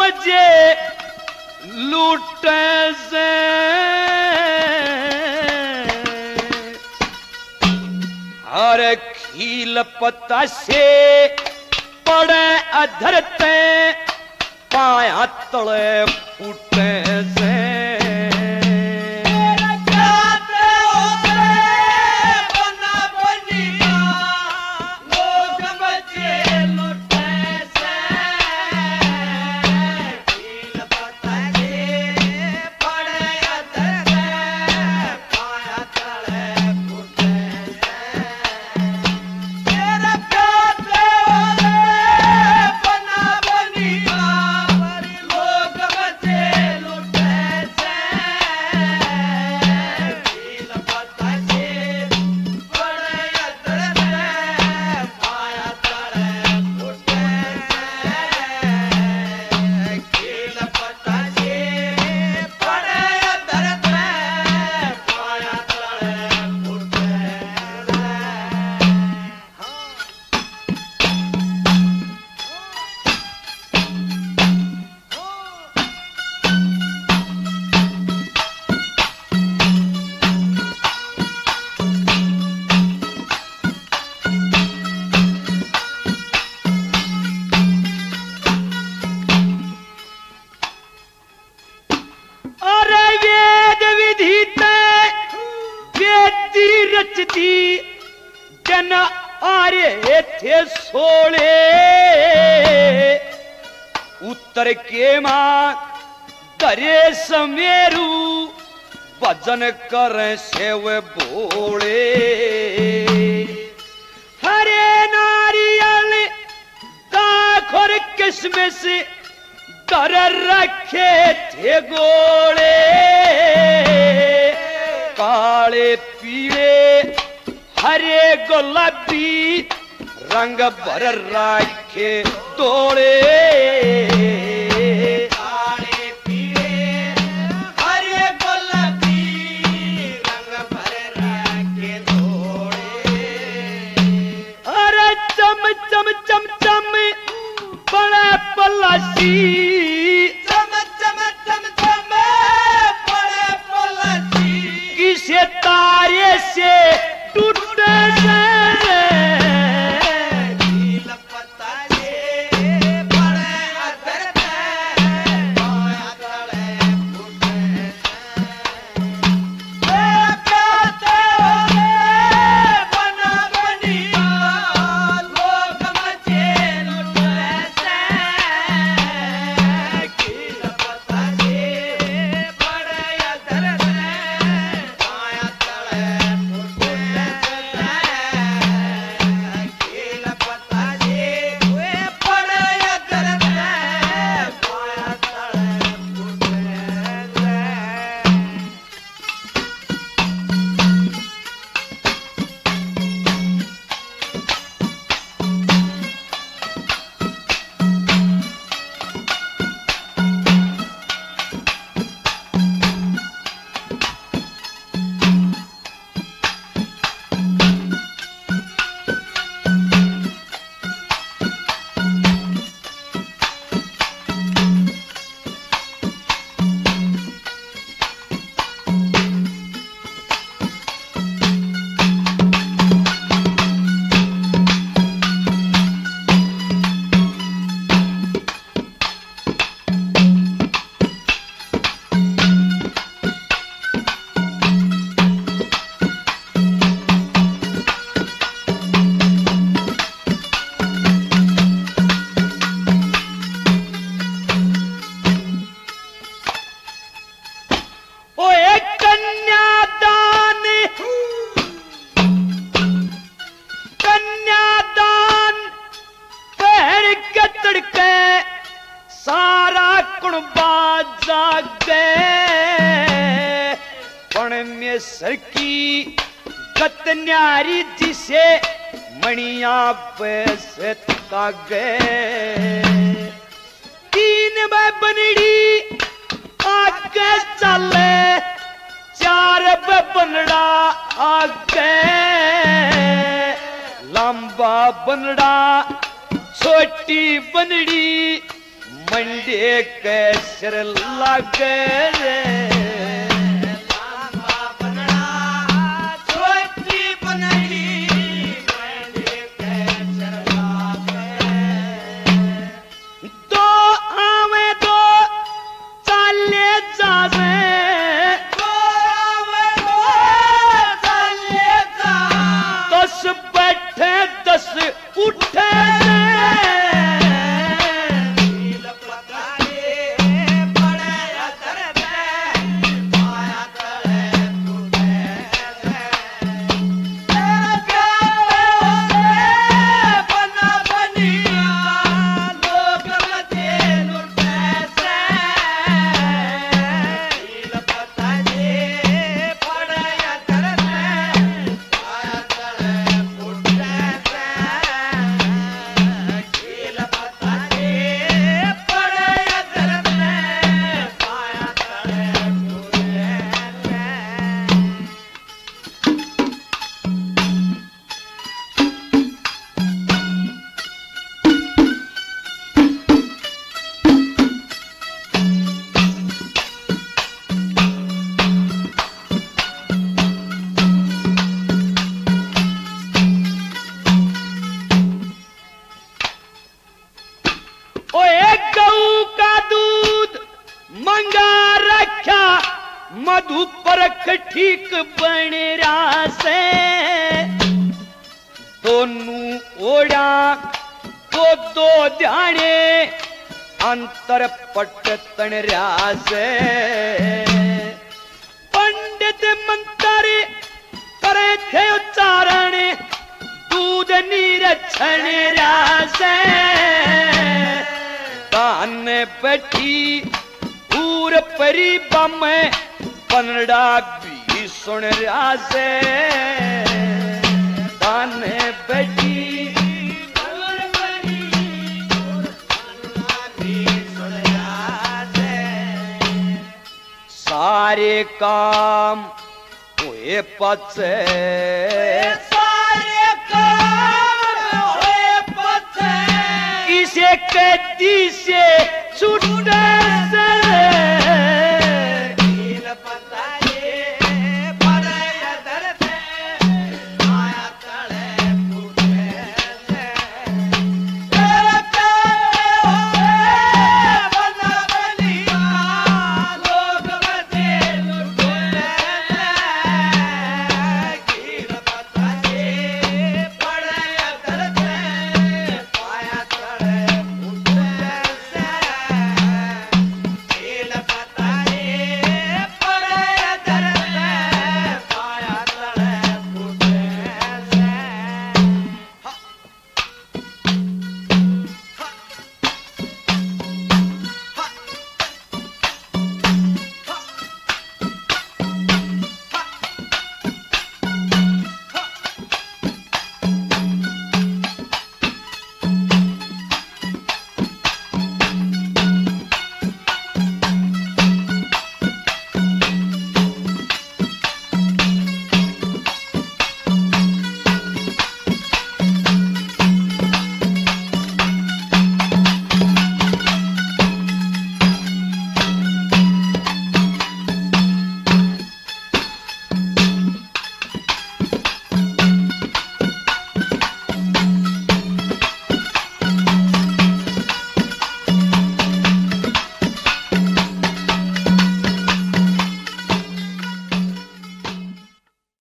बजे लूटे से हर खील पत्ता से पड़े अधरते पाया तले फूटे से जन आरे थे सोले उत्तर के मां दरे समेरू भजन कर सेव बोले हरे नारियल दाखोर किसमिस कर रखे थे गोले काले पीले हरे गुलाबी रंग भर राखे तोड़े काले पीले हरे गुलाबी रंग भर राखे तोड़े अरे चम चम चम चम बड़े पलासी चम चम चम चम बड़े पलासी किसे तारे से टूटे से सर की कतन्यारी जिसे मणिया पैसे तागे तीन में बनड़ी आगे चले चार में बनड़ा आगे लंबा बनड़ा छोटी बनड़ी मंडे के सिर लागे रे मधु परख ठीक बन रहा से दोनों ओढ़ा को दो ध्याने अंतर पट तन रहा से पंडित मंत्र करे थे उच्चारण दूध निरक्षण रहा से कान बैठी पूर परी बम पनड़ा भी सुन रहा से ताने बैठी पूर परी भी सुन रहा से सारे काम हुए पचे सारे काम हुए पचे इसे कदी से छूट